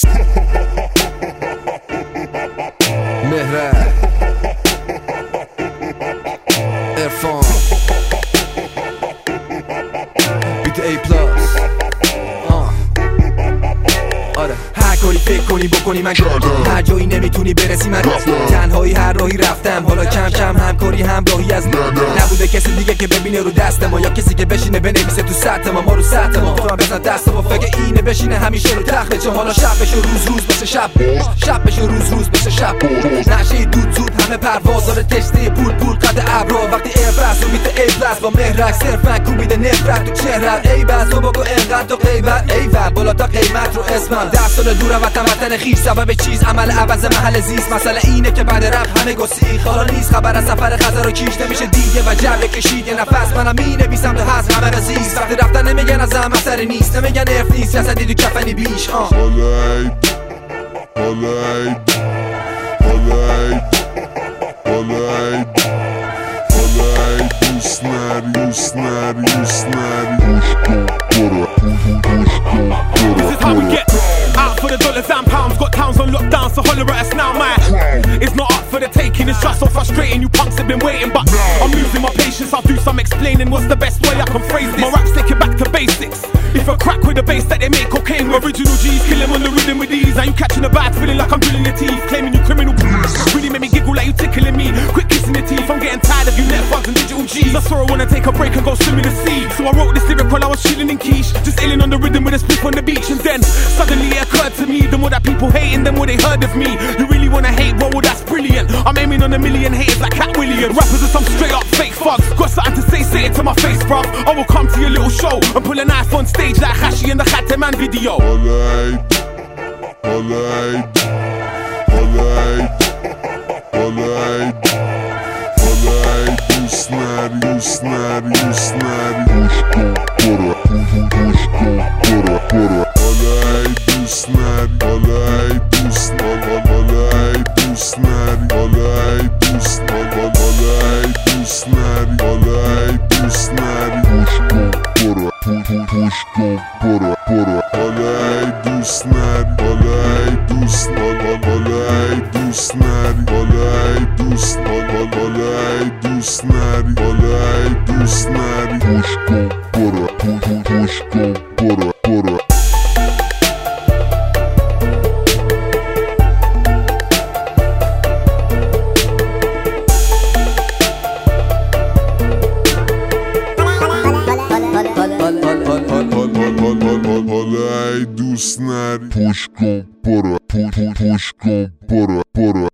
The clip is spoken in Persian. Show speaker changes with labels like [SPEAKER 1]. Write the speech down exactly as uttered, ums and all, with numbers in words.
[SPEAKER 1] مهره ارفان بیت ای پلاس. آره هر کاری فکر کنی بکنی من کردم، هر جایی نمیتونی برسی من رفتم، تنهایی هر راهی رفتم، حالا کم کم همکاری همراهی از نبوده کسی دیگه که ببینه رو دست ما، یا کسی که بشینه بنویسه تو سطح ما ما رو سطح ما. تو هم بزن دست ما فکر اینه بشینه همیشه رو تخت چه حالا شب بشه روز روز بشه شب، شب بشه روز روز بشه شب، نشه دود زود همه پرواز داره تشته پول پول قد ابرا وقتی ایرفرس رو بیت ای پلاس با مهرک صرفا کوبیده نفرت تو چهرت. ای بس تو بگو انقدر تو غیبت ای و بالا تا قیمت رو اسمم ده سال دور وطن وطن خیش سبب چیز عمل عوض محل زیست. مسئله اینه که بعد رپ همه گسیخ حالا نیست خبر از سفر خزر و کیش نمیشه دیگه و جبه کشید یه نفس منم مینویسم تو حذف همه رزیست. وقتی رفتن نمیگن از هم اثری نیست نمیگن ارف نیست جسدی تو کفنی بیش. ها
[SPEAKER 2] حالا حالا حالا حالا حالا دوست نری دوست نری دوست نری گوش کن برو گوش کن برو.
[SPEAKER 3] Out for the dollars and pounds, got towns on lockdown, so holler at us now, man. It's not up for the taking, it's just so frustrating. You punks have been waiting, but I'm losing my patience. I'll do some explaining. What's the best way I can phrase this? My raps take it back to basics. If I crack with the bass that they make cocaine with, original G's kill 'em on the rhythm with ease. Now you catching a bad feeling like I'm drilling your teeth, claiming you criminal. Really make me giggle like you tickling me. Quick kissing your teeth. I'm getting tired of you net bugs and digital G's. I saw I wanna take a break and go swim in the sea, so I wrote this lyric while I was chilling in quiche, just ailing on the rhythm with a spliff on the beach. And then suddenly it occurred to me, the more that people hating, the more they heard of me. You really wanna hate, well, well that's brilliant. I'm aiming on a million haters like Cat Williams. Rappers are some straight up fake thugs. Got something to say, say it to my face, bruv. I will come to your little show and pull a knife on stage like Hashi in the Khateman video.
[SPEAKER 2] Alright, alright, alright, alright, alright. دوست نری دوست نری دوست نری گوش کن برو گوش کن برو برو. Alright دوست نری alright دوست alright دوست نری alright دوست alright دوست نری alright دوست نری گوش کن برو گوش کن برو برو. Alright دوست نری alright دوست alright دوست نری alright دوست alright دوست نری alright دوست نری گوش کن برو گوش کن برو برو. حالا دوست نری پوش کن برو پوش کن برو برو.